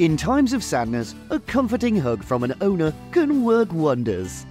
In times of sadness, a comforting hug from an owner can work wonders.